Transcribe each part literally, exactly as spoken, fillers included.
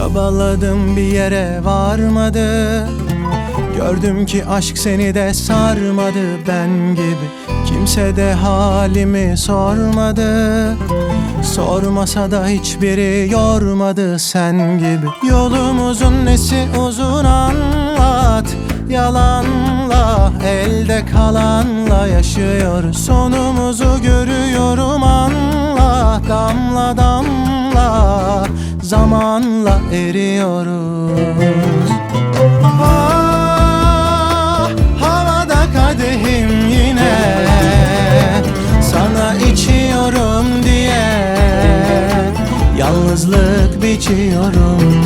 Çabaladım bir yere varmadı. Gördüm ki aşk seni de sarmadı ben gibi. Kimse de halimi sormadı. Sormasa da hiçbiri yormadı sen gibi. Yolumuzun nesi uzun anlat. Yalanla, elde kalanla yaşıyor. Sonumuzu görüyorum anla. Damla damla zamanla eriyoruz. Ah, havada kadehim yine, sana içiyorum diye yalnızlık biçiyorum.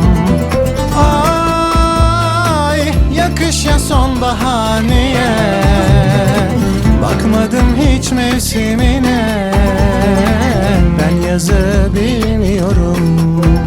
Ay, yakışa sonbahar niye? Bakmadım hiç mevsimine, ben yazı bilmiyorum.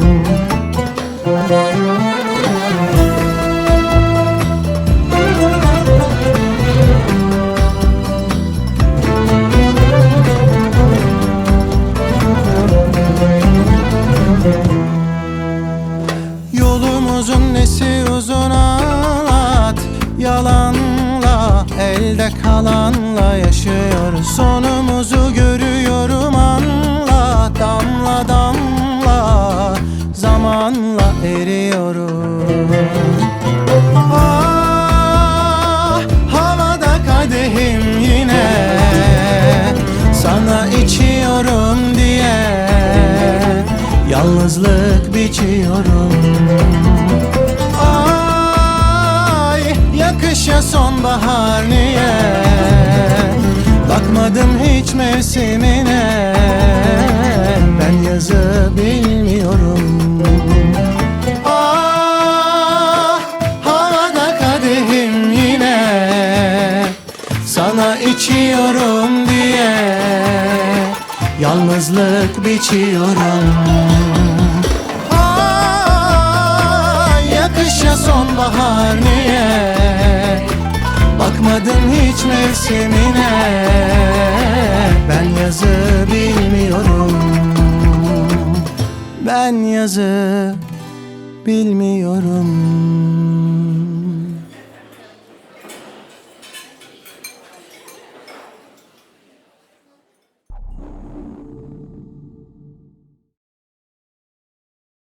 Yolumuzun nesi uzun anlat. Yalanla, elde kalanla yaşıyor. Sonumuzu görüyorum anla. Damla damla zamanla eriyoruz. Ah, havada kadehim yine, sana içiyorum diye yalnızlık biçiyorum. Ay, yakışa sonbahar niye? Bakmadım hiç mevsimine, ben yazı bilmiyorum. Ah, havada kadehim yine, sana içiyorum diye yalnızlık biçiyorum. Ay, yakışa sonbahar niye? Bakmadım hiç mevsimine, ben yazı bilmiyorum. Ben yazı bilmiyorum.